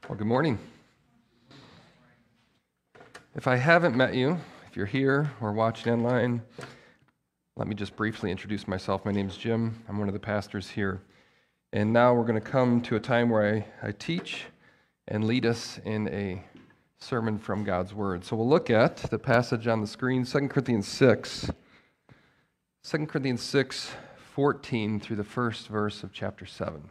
Well, good morning. If I haven't met you, if you're here or watching online, let me just briefly introduce myself. My name's Jim. I'm one of the pastors here. And now we're going to come to a time where I teach and lead us in a sermon from God's Word. So we'll look at the passage on the screen, 2 Corinthians 6. 2 Corinthians 6, 14 through the first verse of chapter 7.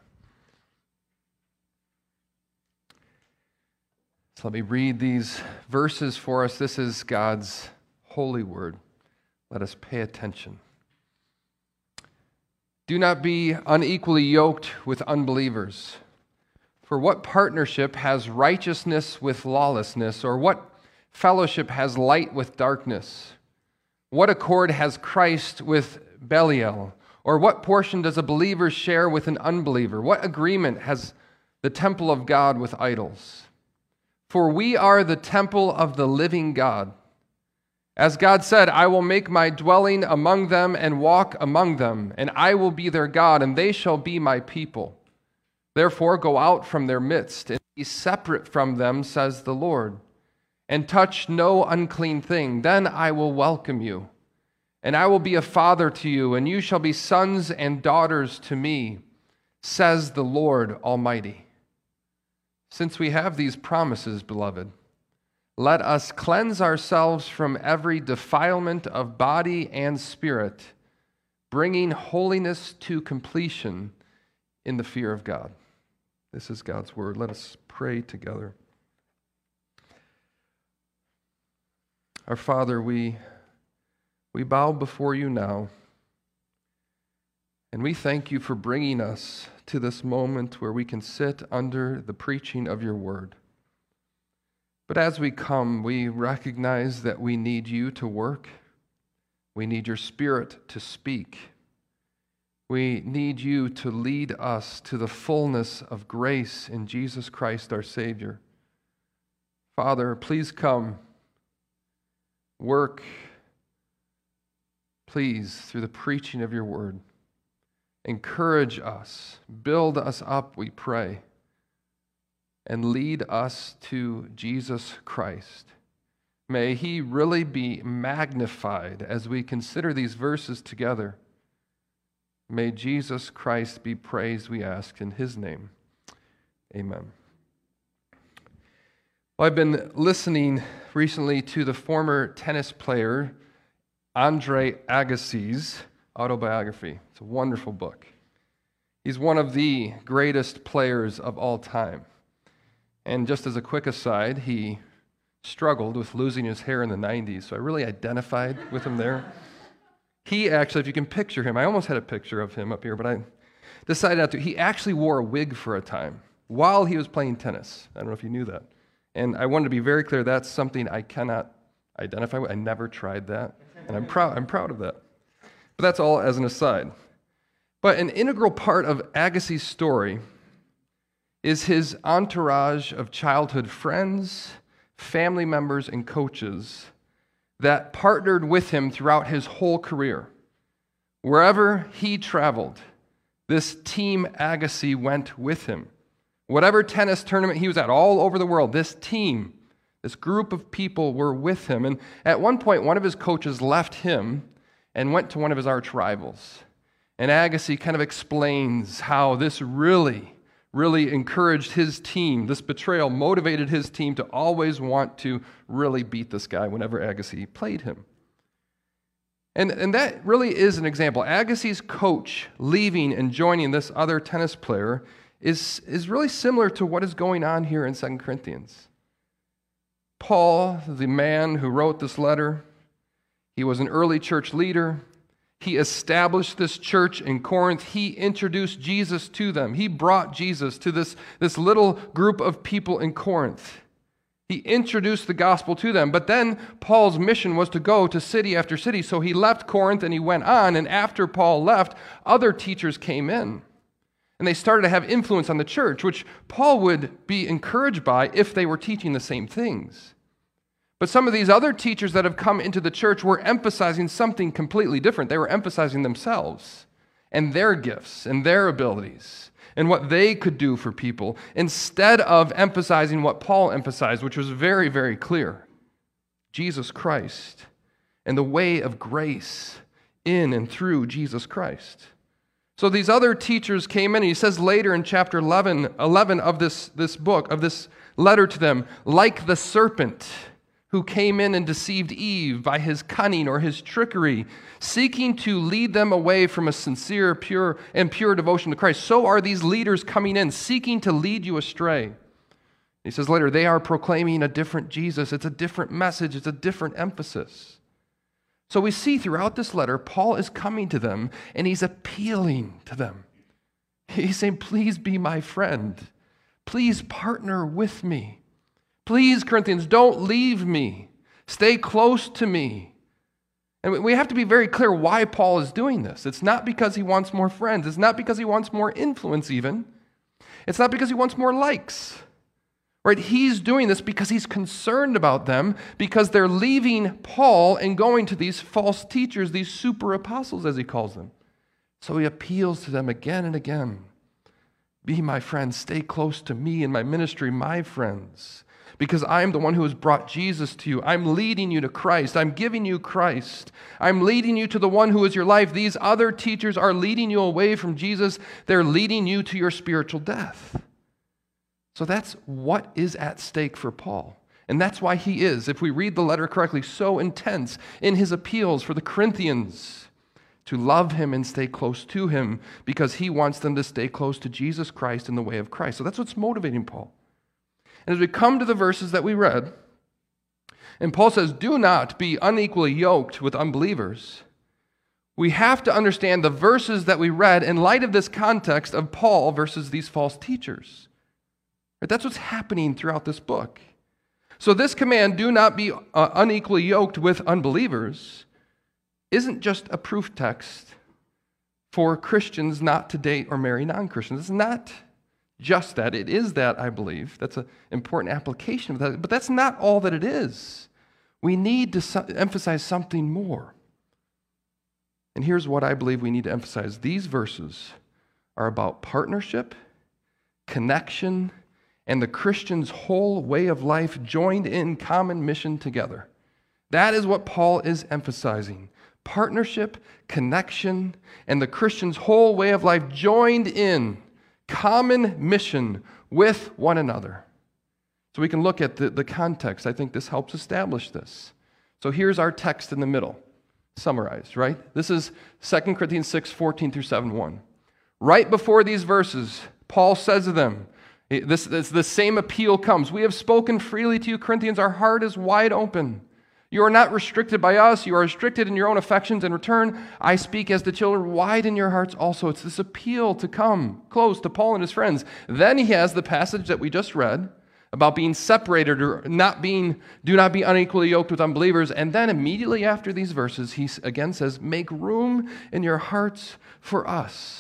So let me read these verses for us. This is God's holy word. Let us pay attention. Do not be unequally yoked with unbelievers. For what partnership has righteousness with lawlessness, or what fellowship has light with darkness? What accord has Christ with Belial? Or what portion does a believer share with an unbeliever? What agreement has the temple of God with idols? For we are the temple of the living God. As God said, I will make my dwelling among them and walk among them, and I will be their God, and they shall be my people. Therefore go out from their midst, and be separate from them, says the Lord, and touch no unclean thing. Then I will welcome you, and I will be a father to you, and you shall be sons and daughters to me, says the Lord Almighty. Since we have these promises, beloved, let us cleanse ourselves from every defilement of body and spirit, bringing holiness to completion in the fear of God. This is God's word. Let us pray together. Our Father, we bow before you now, and we thank you for bringing us to this moment where we can sit under the preaching of your word. But as we come, we recognize that we need you to work. We need your Spirit to speak. We need you to lead us to the fullness of grace in Jesus Christ our Savior. Father, please come. Work, please, through the preaching of your word. Encourage us, build us up, we pray, and lead us to Jesus Christ. May he really be magnified as we consider these verses together. May Jesus Christ be praised, we ask in his name. Amen. Well, I've been listening recently to the former tennis player Andre Agassi's autobiography. It's a wonderful book. He's one of the greatest players of all time. And just as a quick aside, he struggled with losing his hair in the 90s, so I really identified with him there. He actually, if you can picture him, I almost had a picture of him up here, but I decided not to. He actually wore a wig for a time while he was playing tennis. I don't know if you knew that. And I wanted to be very clear, that's something I cannot identify with. I never tried that, and I'm proud of that. But that's all as an aside. But an integral part of Agassi's story is his entourage of childhood friends, family members, and coaches that partnered with him throughout his whole career. Wherever he traveled, this team Agassi went with him. Whatever tennis tournament he was at all over the world, this team, this group of people were with him. And at one point, one of his coaches left him and went to one of his arch rivals. And Agassi kind of explains how this really encouraged his team. This betrayal motivated his team to always want to really beat this guy whenever Agassi played him. And that really is an example. Agassi's coach leaving and joining this other tennis player is really similar to what is going on here in 2 Corinthians. Paul, the man who wrote this letter, he was an early church leader. He established this church in Corinth. He introduced Jesus to them. He brought Jesus to this little group of people in Corinth. He introduced the gospel to them. But then Paul's mission was to go to city after city. So he left Corinth and he went on. And after Paul left, other teachers came in. And they started to have influence on the church, which Paul would be encouraged by if they were teaching the same things. But some of these other teachers that have come into the church were emphasizing something completely different. They were emphasizing themselves. and their gifts and their abilities and what they could do for people instead of emphasizing what Paul emphasized, which was very, very clear: Jesus Christ and the way of grace in and through Jesus Christ. So these other teachers came in, and he says later in chapter 11 of this book, of this letter to them, like the serpent who came in and deceived Eve by his cunning or his trickery, seeking to lead them away from a sincere, pure devotion to Christ. So are these leaders coming in, seeking to lead you astray. He says later, they are proclaiming a different Jesus. It's a different message. It's a different emphasis. So we see throughout this letter, Paul is coming to them, and he's appealing to them. He's saying, please be my friend. Please partner with me. Please, Corinthians, don't leave me. Stay close to me. And we have to be very clear why Paul is doing this. It's not because he wants more friends. It's not because he wants more influence even. It's not because he wants more likes. Right? He's doing this because he's concerned about them, because they're leaving Paul and going to these false teachers, these super apostles, as he calls them. So he appeals to them again and again. Be my friends, stay close to me and my ministry, my friends, because I'm the one who has brought Jesus to you. I'm leading you to Christ. I'm giving you Christ. I'm leading you to the one who is your life. These other teachers are leading you away from Jesus. They're leading you to your spiritual death. So that's what is at stake for Paul. And that's why he is, if we read the letter correctly, so intense in his appeals for the Corinthians to love him and stay close to him, because he wants them to stay close to Jesus Christ in the way of Christ. So that's what's motivating Paul. And as we come to the verses that we read, and Paul says, do not be unequally yoked with unbelievers, we have to understand the verses that we read in light of this context of Paul versus these false teachers. That's what's happening throughout this book. So this command, do not be unequally yoked with unbelievers, isn't just a proof text for Christians not to date or marry non-Christians. It's not just that. It is that, I believe. That's an important application of that. But that's not all that it is. We need to emphasize something more. And here's what I believe we need to emphasize. These verses are about partnership, connection, and the Christian's whole way of life joined in common mission together. That is what Paul is emphasizing. Partnership, connection, and the Christian's whole way of life joined in common mission with one another. So we can look at the context. I think this helps establish this. So here's our text in the middle, summarized, right? This is 2 Corinthians 6, 14 through 7:1. Right before these verses, Paul says to them, the same appeal comes. We have spoken freely to you, Corinthians. Our heart is wide open. You are not restricted by us. You are restricted in your own affections. In return, I speak as the children. Widen your hearts also. It's this appeal to come close to Paul and his friends. Then he has the passage that we just read about being separated or do not be unequally yoked with unbelievers. And then immediately after these verses, he again says, make room in your hearts for us.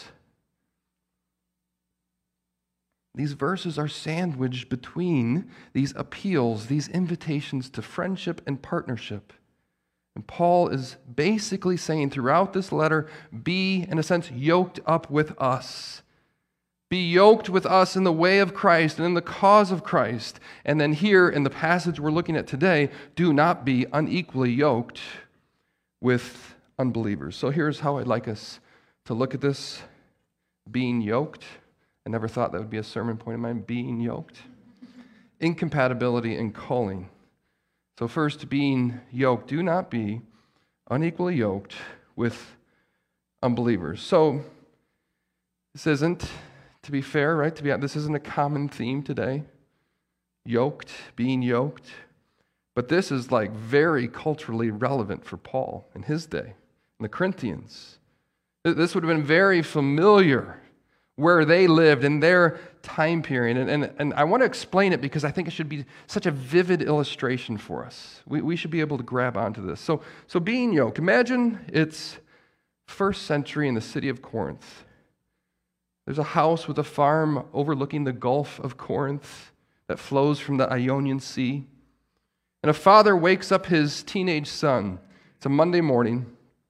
These verses are sandwiched between these appeals, these invitations to friendship and partnership. And Paul is basically saying throughout this letter, be, in a sense, yoked up with us. Be yoked with us in the way of Christ and in the cause of Christ. And then here in the passage we're looking at today, do not be unequally yoked with unbelievers. So here's how I'd like us to look at this, being yoked. I never thought that would be a sermon point of mine, being yoked. Incompatibility and calling. So first, being yoked. Do not be unequally yoked with unbelievers. So this isn't, to be fair, right? This isn't a common theme today. Yoked, being yoked. But this is like very culturally relevant for Paul in his day, and the Corinthians. This would have been very familiar where they lived in their time period. And I want to explain it because I think it should be such a vivid illustration for us. We should be able to grab onto this. So being yoked, imagine it's first century in the city of Corinth. There's a house with a farm overlooking the Gulf of Corinth that flows from the Ionian Sea. And a father wakes up his teenage son. It's a Monday morning.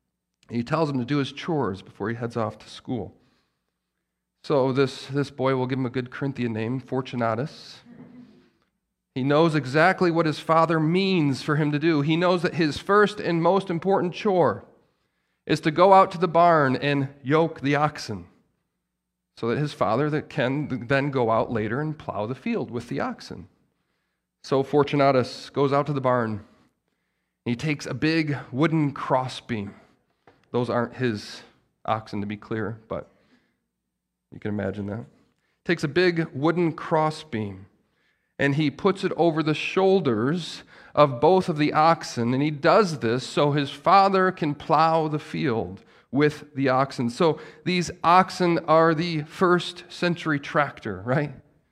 He tells him to do his chores before he heads off to school. So this boy, will give him a good Corinthian name, Fortunatus. He knows exactly what his father means for him to do. He knows that his first and most important chore is to go out to the barn and yoke the oxen, so that his father can then go out later and plow the field with the oxen. So Fortunatus goes out to the barn. He takes a big wooden crossbeam. Those aren't his oxen, to be clear, but you can imagine that. Takes a big wooden crossbeam, and he puts it over the shoulders of both of the oxen, and he does this so his father can plow the field with the oxen. So these oxen are the first century tractor, right?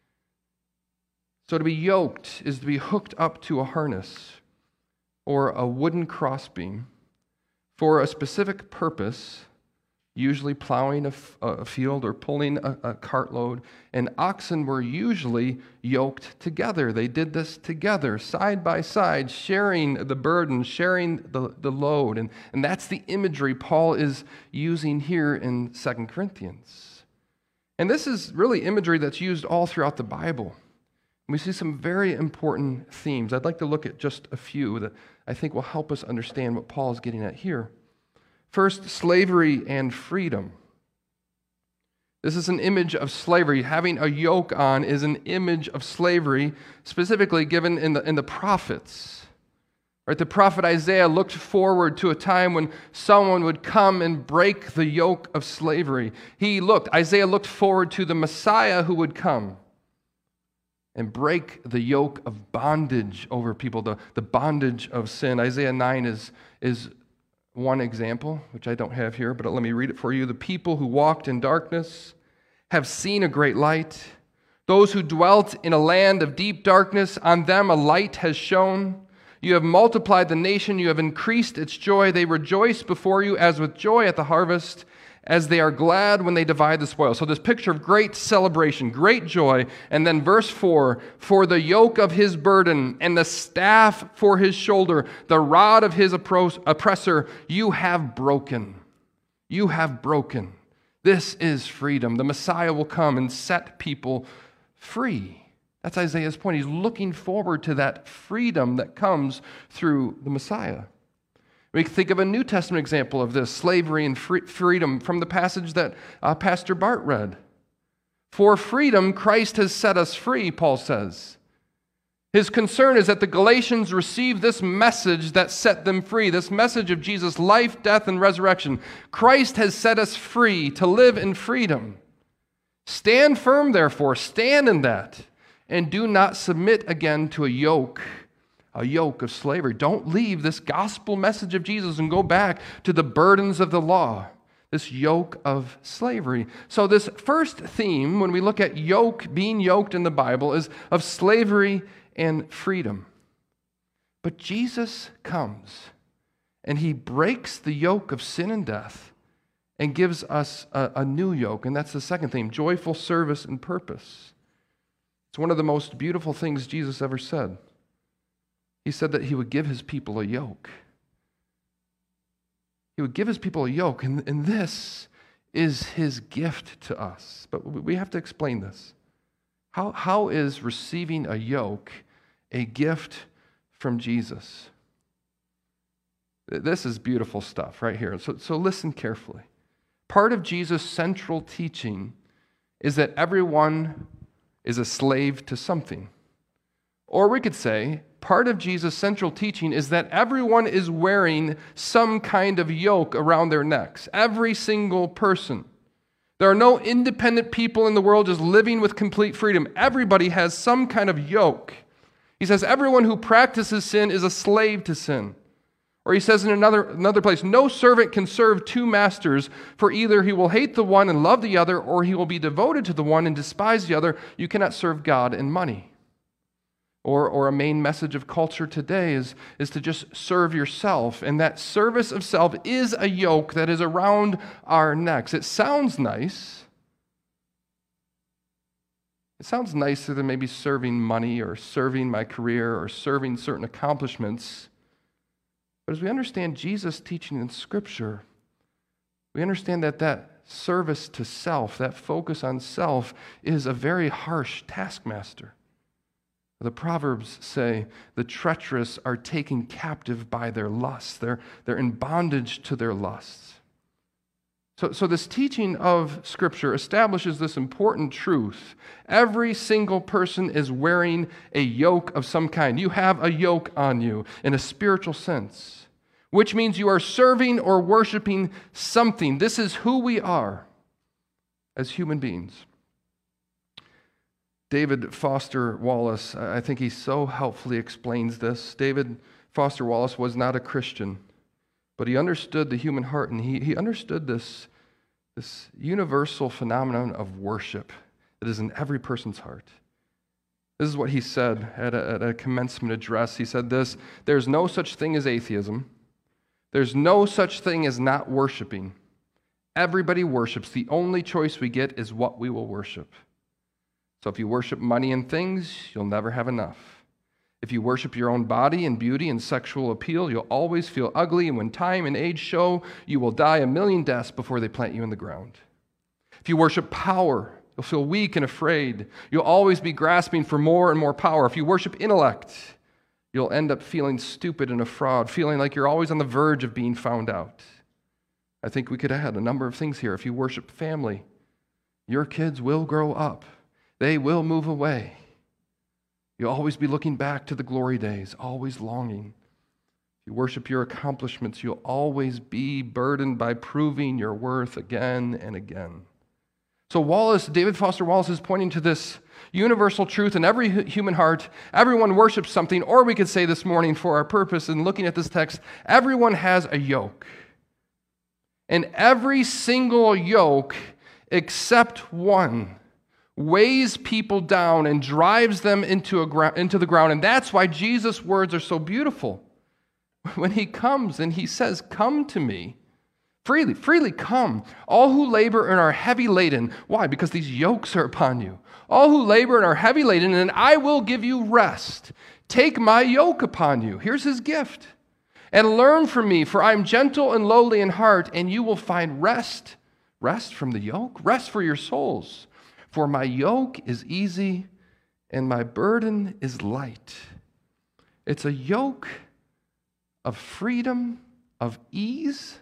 So to be yoked is to be hooked up to a harness or a wooden crossbeam for a specific purpose, usually plowing a field or pulling a cartload. And oxen were usually yoked together. They did this together, side by side, sharing the burden, sharing the load. And that's the imagery Paul is using here in 2 Corinthians. And this is really imagery that's used all throughout the Bible. We see some very important themes. I'd like to look at just a few that I think will help us understand what Paul is getting at here. First, slavery and freedom. This is an image of slavery. Having a yoke on is an image of slavery, specifically given in the prophets. Right? The prophet Isaiah looked forward to a time when someone would come and break the yoke of slavery. Isaiah looked forward to the Messiah who would come and break the yoke of bondage over people, the bondage of sin. Isaiah 9 is one example, which I don't have here, but let me read it for you. The people who walked in darkness have seen a great light. Those who dwelt in a land of deep darkness, on them a light has shone. You have multiplied the nation, you have increased its joy. They rejoice before you as with joy at the harvest, as they are glad when they divide the spoil. So this picture of great celebration, great joy. And then verse 4, for the yoke of his burden and the staff for his shoulder, the rod of his oppressor, you have broken. You have broken. This is freedom. The Messiah will come and set people free. That's Isaiah's point. He's looking forward to that freedom that comes through the Messiah. We can think of a New Testament example of this, slavery and freedom, from the passage that Pastor Bart read. For freedom, Christ has set us free, Paul says. His concern is that the Galatians receive this message that set them free, this message of Jesus' life, death, and resurrection. Christ has set us free to live in freedom. Stand firm, therefore, stand in that, and do not submit again to a yoke of slavery. Don't leave this gospel message of Jesus and go back to the burdens of the law, this yoke of slavery. So this first theme, when we look at being yoked in the Bible, is of slavery and freedom. But Jesus comes and he breaks the yoke of sin and death and gives us a new yoke. And that's the second theme, joyful service and purpose. It's one of the most beautiful things Jesus ever said. He said that he would give his people a yoke. He would give his people a yoke, and this is his gift to us. But we have to explain this. How is receiving a yoke a gift from Jesus? This is beautiful stuff right here. So listen carefully. Part of Jesus' central teaching is that everyone is a slave to something. Or we could say, part of Jesus' central teaching is that everyone is wearing some kind of yoke around their necks. Every single person. There are no independent people in the world just living with complete freedom. Everybody has some kind of yoke. He says everyone who practices sin is a slave to sin. Or he says in another place, no servant can serve two masters, for either he will hate the one and love the other, or he will be devoted to the one and despise the other. You cannot serve God and money. Or a main message of culture today is to just serve yourself. And that service of self is a yoke that is around our necks. It sounds nice. It sounds nicer than maybe serving money or serving my career or serving certain accomplishments. But as we understand Jesus' teaching in Scripture, We understand that that service to self, that focus on self, is a very harsh taskmaster. The Proverbs say the treacherous are taken captive by their lusts. They're in bondage to their lusts. So this teaching of Scripture establishes this important truth. Every single person is wearing a yoke of some kind. You have a yoke on you in a spiritual sense, which means you are serving or worshiping something. This is who we are as human beings. David Foster Wallace, I think he so helpfully explains this. David Foster Wallace was not a Christian, but he understood the human heart, and he understood this universal phenomenon of worship that is in every person's heart. This is what he said at a commencement address. He said this: "There's no such thing as atheism. There's no such thing as not worshiping. Everybody worships. The only choice we get is what we will worship. So if you worship money and things, you'll never have enough. If you worship your own body and beauty and sexual appeal, you'll always feel ugly, and when time and age show, you will die a million deaths before they plant you in the ground. If you worship power, you'll feel weak and afraid. You'll always be grasping for more and more power. If you worship intellect, you'll end up feeling stupid and a fraud, feeling like you're always on the verge of being found out. I think we could add a number of things here. If you worship family, your kids will grow up. They will move away. You'll always be looking back to the glory days, always longing. If you worship your accomplishments, you'll always be burdened by proving your worth again and again." So David Foster Wallace is pointing to this universal truth in every human heart. Everyone worships something, or we could say this morning for our purpose in looking at this text, everyone has a yoke. And every single yoke except one weighs people down and drives them into the ground. And that's why Jesus' words are so beautiful. When he comes and he says, "Come to me, freely come, all who labor and are heavy laden." Why? Because these yokes are upon you. "All who labor and are heavy laden, and I will give you rest. Take my yoke upon you." Here's his gift. "And learn from me, for I am gentle and lowly in heart, and you will find rest." Rest from the yoke, rest for your souls. "For my yoke is easy and my burden is light." It's a yoke of freedom, of ease.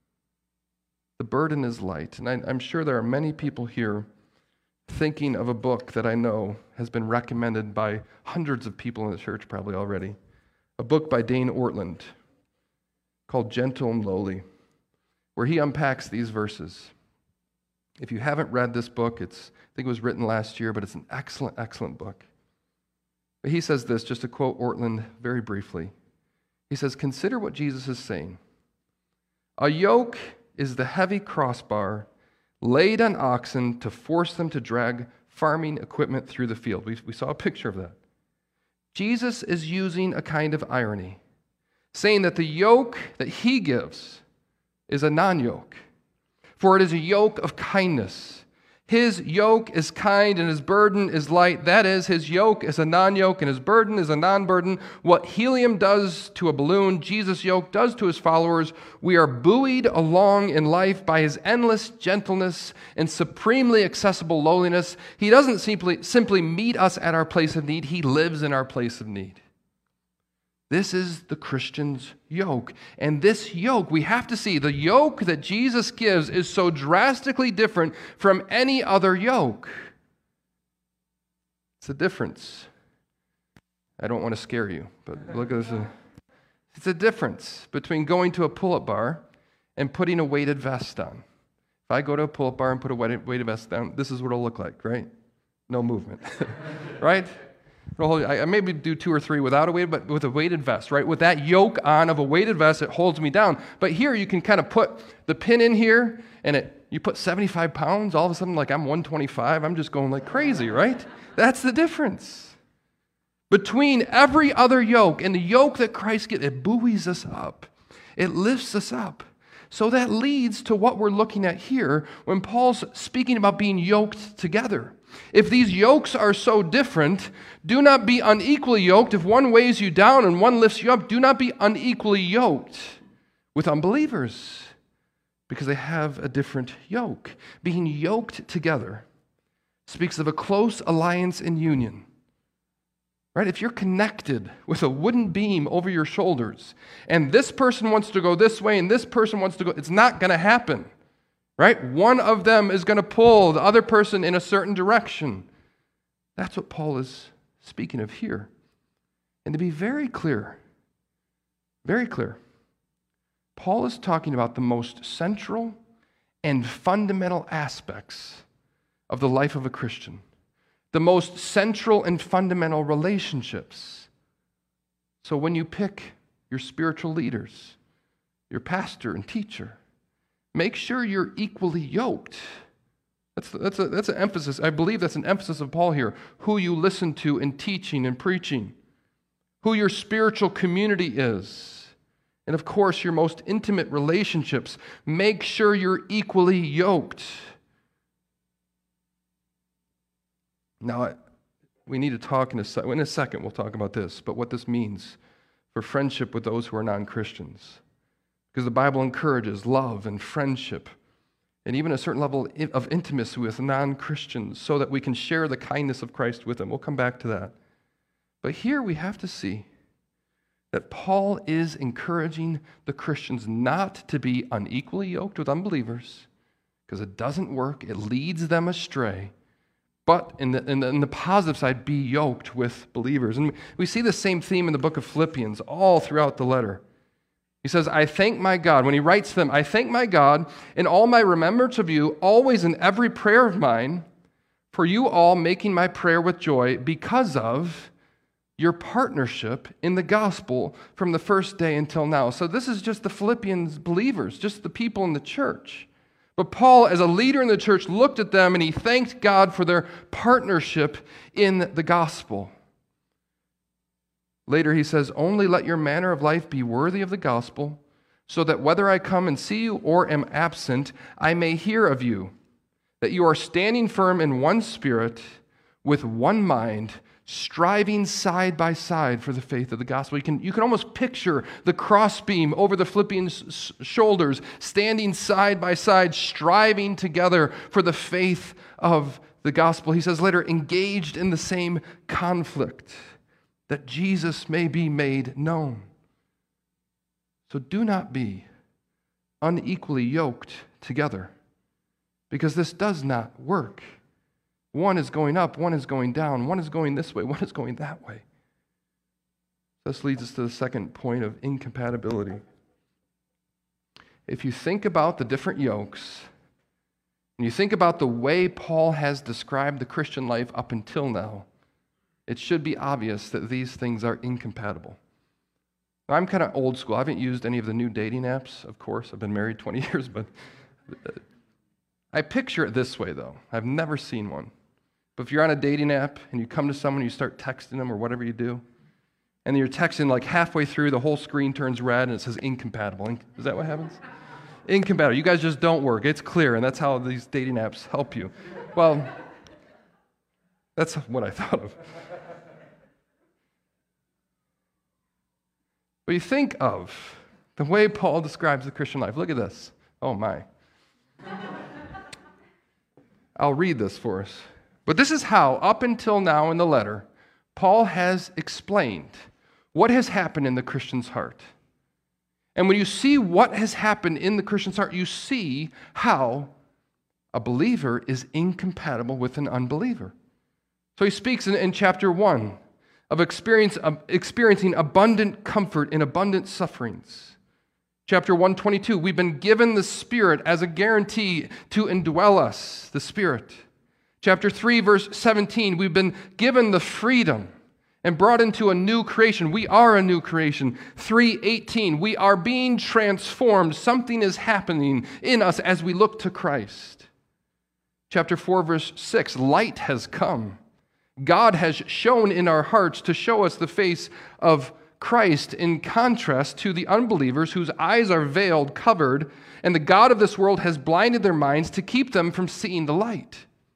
The burden is light. And I'm sure there are many people here thinking of a book that I know has been recommended by hundreds of people in the church probably already. A book by Dane Ortland called Gentle and Lowly, where he unpacks these verses. If you haven't read this book, I think it was written last year, but it's an excellent, excellent book. But he says this, just to quote Ortland very briefly. He says, "Consider what Jesus is saying. A yoke is the heavy crossbar laid on oxen to force them to drag farming equipment through the field." We saw a picture of that. Jesus is using a kind of irony, saying that the yoke that he gives is a non-yoke. For it is a yoke of kindness. His yoke is kind and his burden is light. That is, his yoke is a non-yoke and his burden is a non-burden. What helium does to a balloon, Jesus' yoke does to his followers. We are buoyed along in life by his endless gentleness and supremely accessible lowliness. He doesn't simply meet us at our place of need. He lives in our place of need. This is the Christian's yoke. And this yoke, we have to see, the yoke that Jesus gives is so drastically different from any other yoke. It's a difference. I don't want to scare you, but look at this. It's a difference between going to a pull-up bar and putting a weighted vest on. If I go to a pull-up bar and put a weighted vest down, this is what it'll look like, right? No movement, right? I maybe do 2 or 3 without a weight, but with a weighted vest, right? With that yoke on of a weighted vest, it holds me down. But here you can kind of put the pin in here, and you put 75 pounds, all of a sudden like I'm 125, I'm just going like crazy, right? That's the difference. Between every other yoke and the yoke that Christ gives, it buoys us up. It lifts us up. So that leads to what we're looking at here when Paul's speaking about being yoked together. If these yokes are so different, do not be unequally yoked. If one weighs you down and one lifts you up, do not be unequally yoked with unbelievers. because they have a different yoke. Being yoked together speaks of a close alliance and union. Right? If you're connected with a wooden beam over your shoulders, and this person wants to go this way and this person wants to go, it's not going to happen. Right? One of them is going to pull the other person in a certain direction. That's what Paul is speaking of here. And to be very clear, Paul is talking about the most central and fundamental aspects of the life of a Christian. The most central and fundamental relationships. So when you pick your spiritual leaders, your pastor and teacher, make sure you're equally yoked. That's an emphasis. I believe that's an emphasis of Paul here. Who you listen to in teaching and preaching. Who your spiritual community is. And of course, your most intimate relationships. Make sure you're equally yoked. Now, we need to talk in a second, we'll talk about this, but what this means for friendship with those who are non-Christians. Because the Bible encourages love and friendship and even a certain level of intimacy with non-Christians so that we can share the kindness of Christ with them. We'll come back to that. But here we have to see that Paul is encouraging the Christians not to be unequally yoked with unbelievers, because it doesn't work, it leads them astray. But in the positive side, be yoked with believers. And we see the same theme in the book of Philippians all throughout the letter. He says, I thank my God. When he writes to them, I thank my God in all my remembrance of you, always in every prayer of mine, for you all making my prayer with joy because of your partnership in the gospel from the first day until now. So this is just the Philippians believers, just the people in the church. But Paul, as a leader in the church, looked at them and he thanked God for their partnership in the gospel. Later he says, only let your manner of life be worthy of the gospel, so that whether I come and see you or am absent, I may hear of you, that you are standing firm in one spirit, with one mind, striving side by side for the faith of the gospel. You can almost picture the crossbeam over the Philippians' shoulders, standing side by side, striving together for the faith of the gospel. He says later, engaged in the same conflict, that Jesus may be made known. So do not be unequally yoked together, because this does not work. One is going up, one is going down, one is going this way, one is going that way. This leads us to the second point of incompatibility. If you think about the different yokes, and you think about the way Paul has described the Christian life up until now, it should be obvious that these things are incompatible. Now, I'm kind of old school. I haven't used any of the new dating apps, of course. I've been married 20 years, but I picture it this way, though. I've never seen one. But if you're on a dating app and you come to someone, you start texting them or whatever you do, and then you're texting like halfway through, the whole screen turns red and it says incompatible. Is that what happens? Incompatible. You guys just don't work. It's clear, and that's how these dating apps help you. Well, that's what I thought of. But you think of the way Paul describes the Christian life. Look at this. Oh, my. I'll read this for us. But this is how, up until now in the letter, Paul has explained what has happened in the Christian's heart. And when you see what has happened in the Christian's heart, you see how a believer is incompatible with an unbeliever. So he speaks in chapter 1 of experiencing abundant comfort in abundant sufferings. Chapter 1:22, we've been given the Spirit as a guarantee to indwell us, the Spirit. Chapter 3, verse 17, we've been given the freedom and brought into a new creation. We are a new creation. 3:18, we are being transformed. Something is happening in us as we look to Christ. Chapter 4, verse 6, light has come. God has shone in our hearts to show us the face of Christ, in contrast to the unbelievers whose eyes are veiled, covered, and the God of this world has blinded their minds to keep them from seeing the light.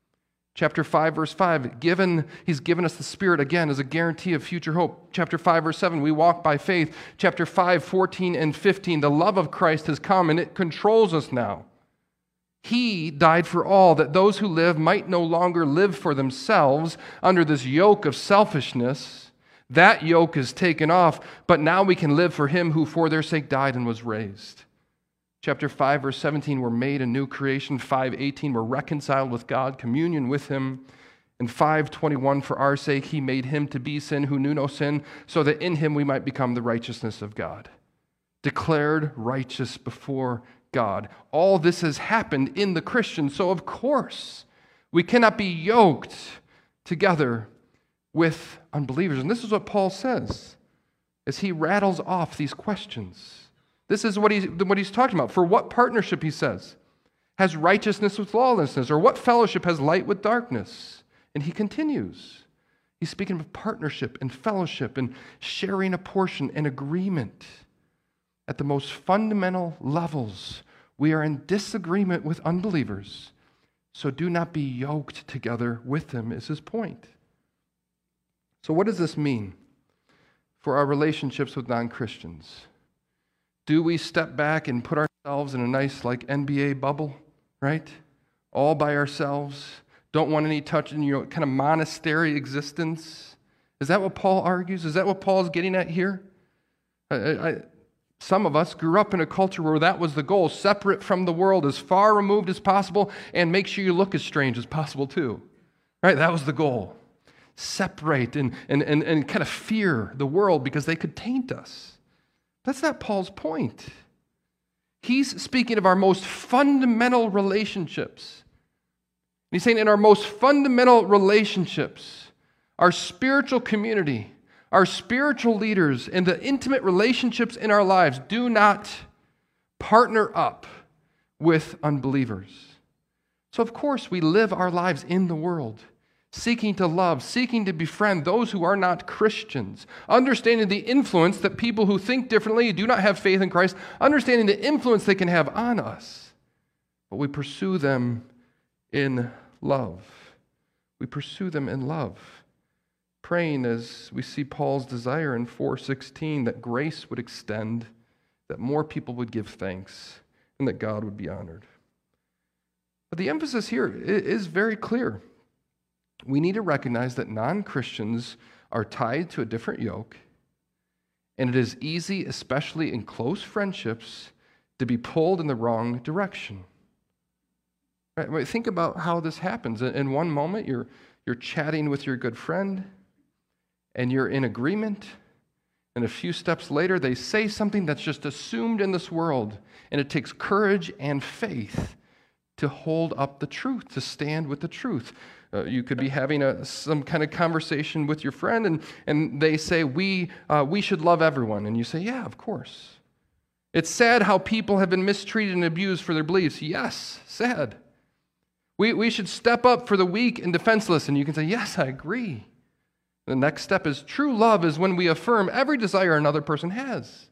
Chapter 5, verse 5, He's given us the Spirit again as a guarantee of future hope. Chapter 5, verse 7, we walk by faith. Chapter 5, 14 and 15, the love of Christ has come and it controls us now. He died for all, that those who live might no longer live for themselves under this yoke of selfishness. That yoke is taken off, but now we can live for Him who for their sake died and was raised. Chapter 5, verse 17, we're made a new creation. 5:18, we're reconciled with God, communion with Him. And 5:21, for our sake, He made Him to be sin who knew no sin, so that in Him we might become the righteousness of God. Declared righteous before God. All this has happened in the Christian, so of course, we cannot be yoked together with unbelievers. And this is what Paul says as he rattles off these questions. This is what he's talking about. For what partnership, he says, has righteousness with lawlessness? Or what fellowship has light with darkness? And he continues. He's speaking of partnership and fellowship and sharing a portion and agreement. At the most fundamental levels, we are in disagreement with unbelievers. So do not be yoked together with them, is his point. So what does this mean for our relationships with non-Christians? Do we step back and put ourselves in a nice NBA bubble, right? All by ourselves, don't want any touch in your kind of monastery existence? Is that what Paul argues? Is that what Paul is getting at here? Some of us grew up in a culture where that was the goal, separate from the world, as far removed as possible, and make sure you look as strange as possible too. Right? That was the goal. Separate and kind of fear the world because they could taint us. That's not Paul's point. He's speaking of our most fundamental relationships. He's saying in our most fundamental relationships, our spiritual community, our spiritual leaders, and the intimate relationships in our lives, do not partner up with unbelievers. So of course we live our lives in the world, seeking to love, seeking to befriend those who are not Christians, understanding the influence that people who think differently, do not have faith in Christ, understanding the influence they can have on us. But we pursue them in love. We pursue them in love, praying as we see Paul's desire in 4:16 that grace would extend, that more people would give thanks, and that God would be honored. But the emphasis here is very clear. We need to recognize that non-Christians are tied to a different yoke, and it is easy, especially in close friendships, to be pulled in the wrong direction. Right? Think about how this happens. In one moment, you're chatting with your good friend, and you're in agreement, and a few steps later, they say something that's just assumed in this world, and it takes courage and faith to hold up the truth, to stand with the truth. You could be having some kind of conversation with your friend, and they say, we should love everyone. And you say, yeah, of course. It's sad how people have been mistreated and abused for their beliefs. Yes, sad. We should step up for the weak and defenseless. And you can say, yes, I agree. The next step is true love is when we affirm every desire another person has.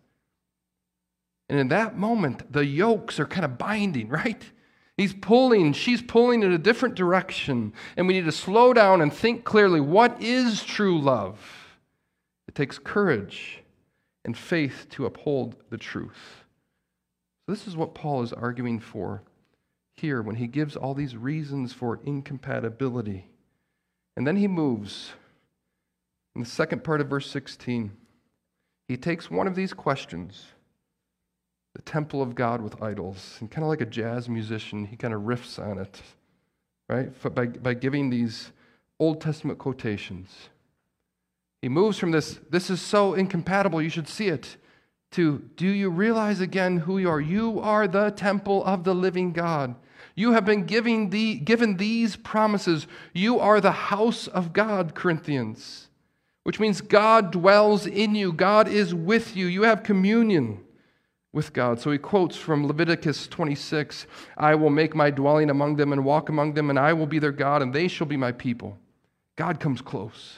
And in that moment, the yokes are kind of binding, right? She's pulling in a different direction, and we need to slow down and think clearly, what is true love? It takes courage and faith to uphold the truth. So this is what Paul is arguing for here when he gives all these reasons for incompatibility. And then he moves. In the second part of verse 16, he takes one of these questions, the temple of God with idols, and kind of like a jazz musician, he kind of riffs on it, right? By giving these Old Testament quotations. He moves from this is so incompatible, you should see it, to, do you realize again who you are? You are the temple of the living God. You have been given these promises. You are the house of God, Corinthians, which means God dwells in you. God is with you. You have communion with God. So he quotes from Leviticus 26, I will make my dwelling among them and walk among them, and I will be their God, and they shall be my people. God comes close.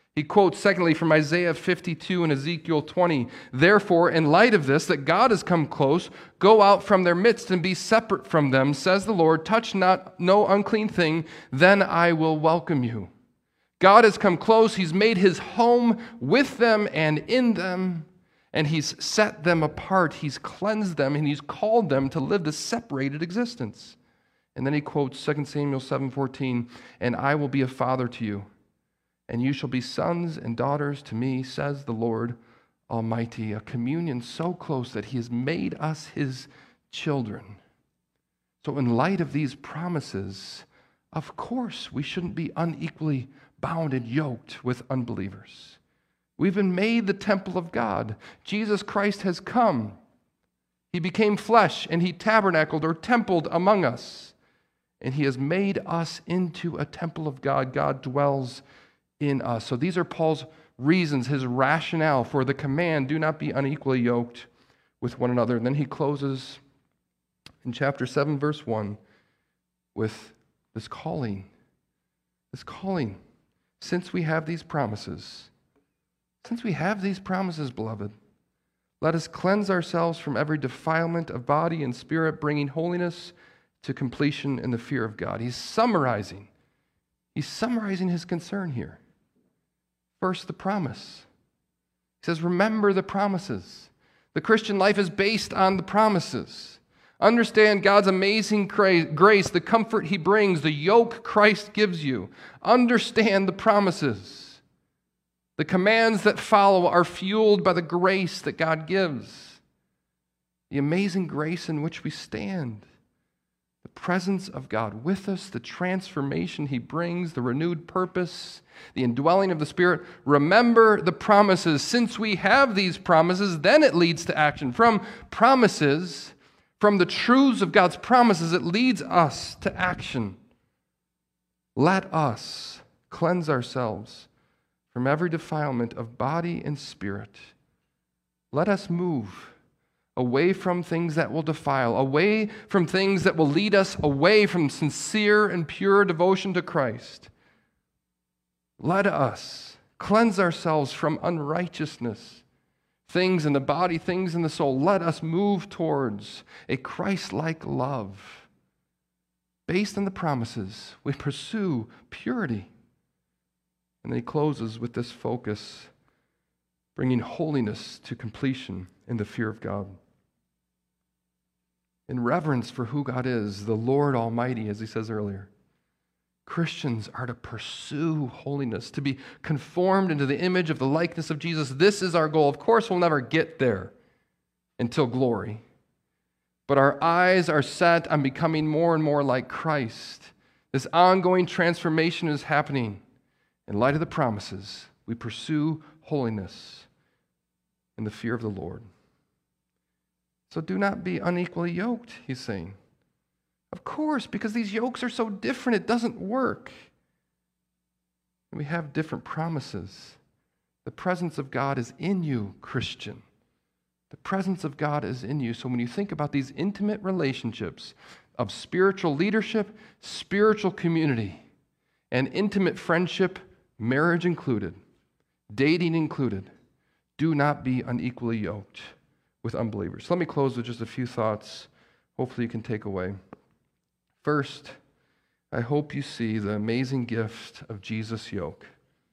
He quotes, secondly, from Isaiah 52 and Ezekiel 20. Therefore, in light of this, that God has come close, go out from their midst and be separate from them, says the Lord, touch not no unclean thing, then I will welcome you. God has come close. He's made his home with them and in them, and he's set them apart. He's cleansed them, and he's called them to live this separated existence. And then he quotes 2 Samuel 7:14, and I will be a father to you, and you shall be sons and daughters to me, says the Lord Almighty. A communion so close that he has made us his children. So in light of these promises, of course, we shouldn't be unequally bound and yoked with unbelievers. We've been made the temple of God. Jesus Christ has come. He became flesh, and he tabernacled or templed among us. And he has made us into a temple of God. God dwells in us. So these are Paul's reasons, his rationale for the command, do not be unequally yoked with one another. And then he closes in chapter 7, verse 1, with this calling. This calling. Since we have these promises, beloved, let us cleanse ourselves from every defilement of body and spirit, bringing holiness to completion in the fear of God. He's summarizing his concern here. First, the promise. He says, remember the promises. The Christian life is based on the promises. Understand God's amazing grace, the comfort he brings, the yoke Christ gives you. Understand the promises. The commands that follow are fueled by the grace that God gives. The amazing grace in which we stand. The presence of God with us, the transformation he brings, the renewed purpose, the indwelling of the Spirit. Remember the promises. Since we have these promises, then it leads to action. From promises, from the truths of God's promises, it leads us to action. Let us cleanse ourselves from every defilement of body and spirit. Let us move away from things that will defile, away from things that will lead us away from sincere and pure devotion to Christ. Let us cleanse ourselves from unrighteousness, things in the body, things in the soul. Let us move towards a Christ-like love. Based on the promises, we pursue purity. And then he closes with this focus, bringing holiness to completion in the fear of God. In reverence for who God is, the Lord Almighty, as he says earlier, Christians are to pursue holiness, to be conformed into the image of the likeness of Jesus. This is our goal. Of course, we'll never get there until glory. But our eyes are set on becoming more and more like Christ. This ongoing transformation is happening. In light of the promises, we pursue holiness in the fear of the Lord. So do not be unequally yoked, he's saying. Of course, because these yokes are so different, it doesn't work. And we have different promises. The presence of God is in you, Christian. The presence of God is in you. So when you think about these intimate relationships of spiritual leadership, spiritual community, and intimate friendship, marriage included, dating included, do not be unequally yoked with unbelievers. Let me close with just a few thoughts hopefully you can take away. First, I hope you see the amazing gift of Jesus' yoke.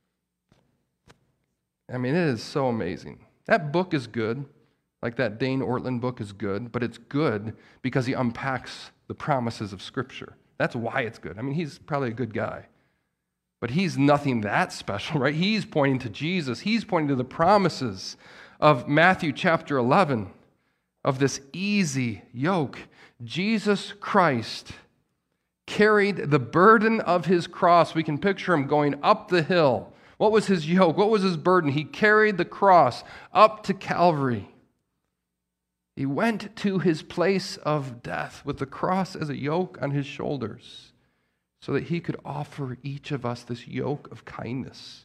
I mean, it is so amazing. That book is good, like that Dane Ortlund book is good, but it's good because he unpacks the promises of Scripture. That's why it's good. I mean, he's probably a good guy. But he's nothing that special, right? He's pointing to Jesus. He's pointing to the promises of Matthew chapter 11, of this easy yoke. Jesus Christ carried the burden of his cross. We can picture him going up the hill. What was his yoke? What was his burden? He carried the cross up to Calvary. He went to his place of death with the cross as a yoke on his shoulders so that he could offer each of us this yoke of kindness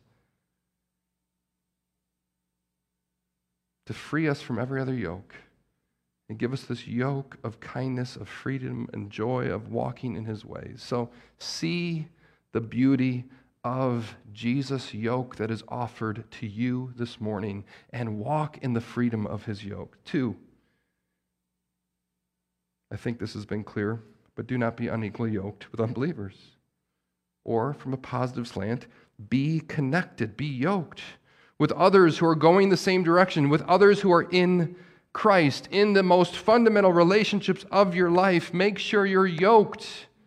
to free us from every other yoke and give us this yoke of kindness, of freedom and joy of walking in his ways. So see the beauty of Jesus' yoke that is offered to you this morning and walk in the freedom of his yoke. 2, I think this has been clear, but do not be unequally yoked with unbelievers. Or, from a positive slant, be connected, be yoked with others who are going the same direction, with others who are in Christ, in the most fundamental relationships of your life. Make sure you're yoked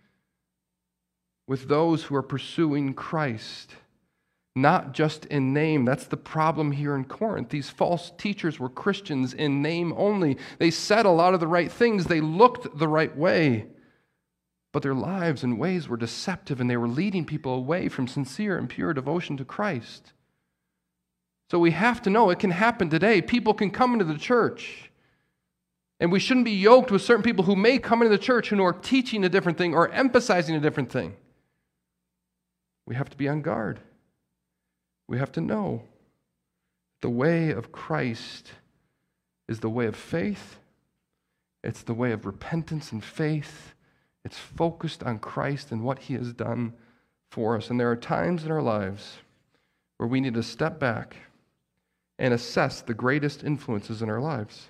with those who are pursuing Christ, not just in name. That's the problem here in Corinth. These false teachers were Christians in name only. They said a lot of the right things. They looked the right way. But their lives and ways were deceptive, and they were leading people away from sincere and pure devotion to Christ. So we have to know it can happen today. People can come into the church, and we shouldn't be yoked with certain people who may come into the church who are teaching a different thing or emphasizing a different thing. We have to be on guard. We have to know the way of Christ is the way of faith. It's the way of repentance and faith. It's focused on Christ and what he has done for us. And there are times in our lives where we need to step back and assess the greatest influences in our lives.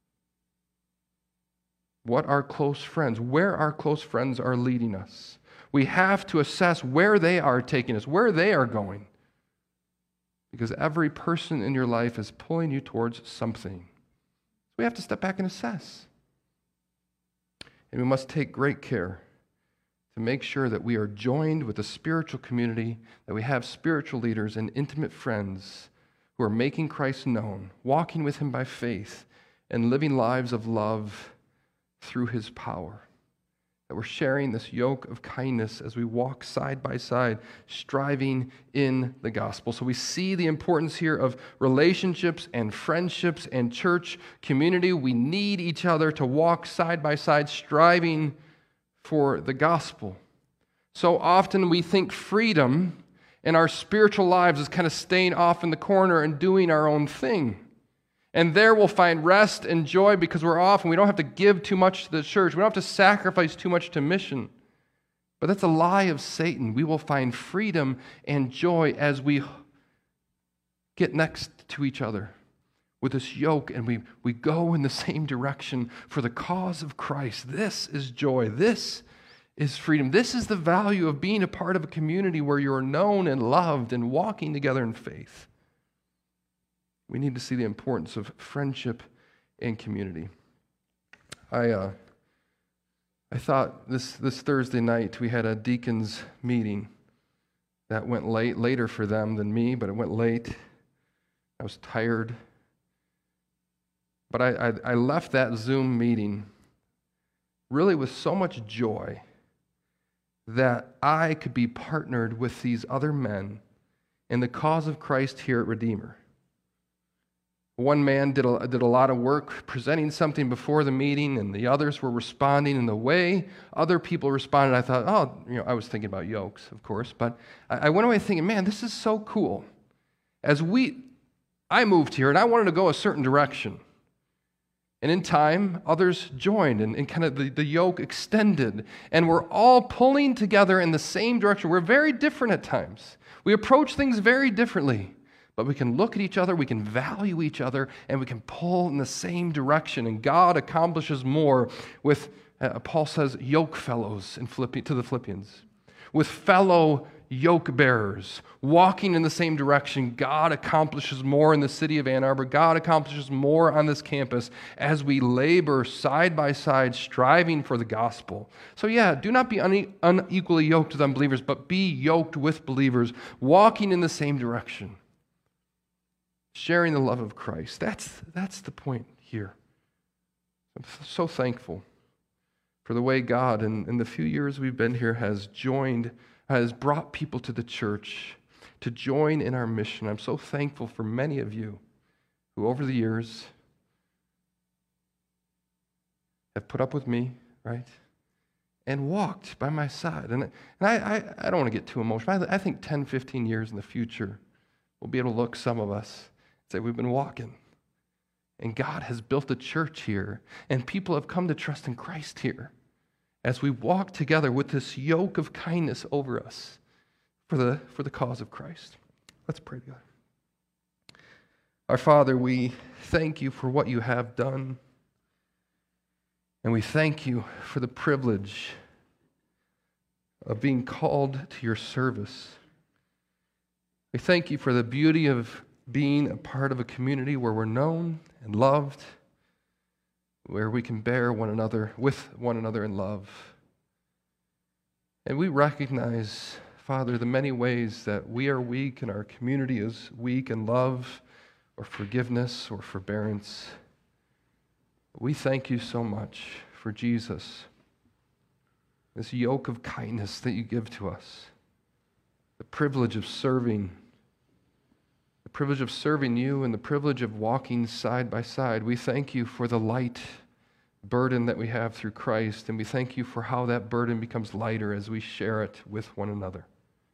What our close friends, where our close friends are leading us. We have to assess where they are taking us, where they are going. Because every person in your life is pulling you towards something. We have to step back and assess. And we must take great care to make sure that we are joined with a spiritual community, that we have spiritual leaders and intimate friends who are making Christ known, walking with him by faith, and living lives of love through his power. That we're sharing this yoke of kindness as we walk side by side, striving in the gospel. So we see the importance here of relationships and friendships and church community. We need each other to walk side by side, striving for the gospel. So often we think freedom in our spiritual lives is kind of staying off in the corner and doing our own thing. And there we'll find rest and joy because we're off and we don't have to give too much to the church. We don't have to sacrifice too much to mission. But that's a lie of Satan. We will find freedom and joy as we get next to each other with this yoke and we go in the same direction for the cause of Christ. This is joy. This is freedom. This is the value of being a part of a community where you're known and loved and walking together in faith. We need to see the importance of friendship and community. I thought this Thursday night we had a deacons meeting that went later for them than me, but it went late. I was tired. But I left that Zoom meeting really with so much joy that I could be partnered with these other men in the cause of Christ here at Redeemer. One man did a lot of work presenting something before the meeting, and the others were responding in the way other people responded. I thought, I was thinking about yokes, of course, but I went away thinking, man, this is so cool. I moved here, and I wanted to go a certain direction. And in time, others joined, and kind of the yoke extended, and we're all pulling together in the same direction. We're very different at times. We approach things very differently. But we can look at each other, we can value each other, and we can pull in the same direction. And God accomplishes more with, Paul says, yoke fellows to the Philippians. With fellow yoke bearers, walking in the same direction, God accomplishes more in the city of Ann Arbor. God accomplishes more on this campus as we labor side by side, striving for the gospel. So do not be unequally yoked with unbelievers, but be yoked with believers, walking in the same direction. Sharing the love of Christ. That's the point here. I'm so thankful for the way God, in the few years we've been here, has brought people to the church to join in our mission. I'm so thankful for many of you who over the years have put up with me, right? And walked by my side. And I don't want to get too emotional. I think 10, 15 years in the future, we'll be able to look, some of us, say we've been walking. And God has built a church here. And people have come to trust in Christ here. As we walk together with this yoke of kindness over us. for the cause of Christ. Let's pray together. Our Father, we thank you for what you have done, and we thank you for the privilege of being called to your service. We thank you for the beauty of being a part of a community where we're known and loved, where we can bear one another with one another in love. And we recognize, Father, the many ways that we are weak and our community is weak in love or forgiveness or forbearance. We thank you so much for Jesus, this yoke of kindness that you give to us, the privilege of serving you and the privilege of walking side by side. We thank you for the light burden that we have through Christ, and we thank you for how that burden becomes lighter as we share it with one another.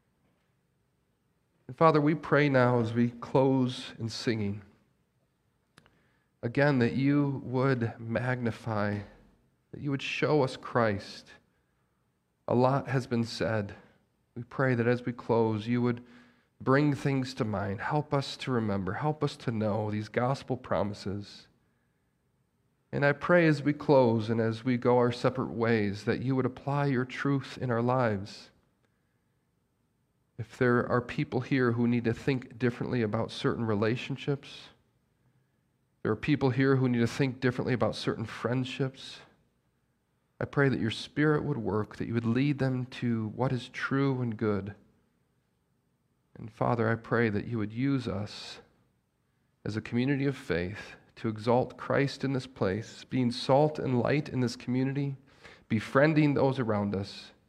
And Father, we pray now as we close in singing, again, that you would magnify, that you would show us Christ. A lot has been said. We pray that as we close, you would bring things to mind. Help us to remember. Help us to know these gospel promises. And I pray as we close and as we go our separate ways that you would apply your truth in our lives. If there are people here who need to think differently about certain relationships, there are people here who need to think differently about certain friendships, I pray that your Spirit would work, that you would lead them to what is true and good. And Father, I pray that you would use us as a community of faith to exalt Christ in this place, being salt and light in this community, befriending those around us,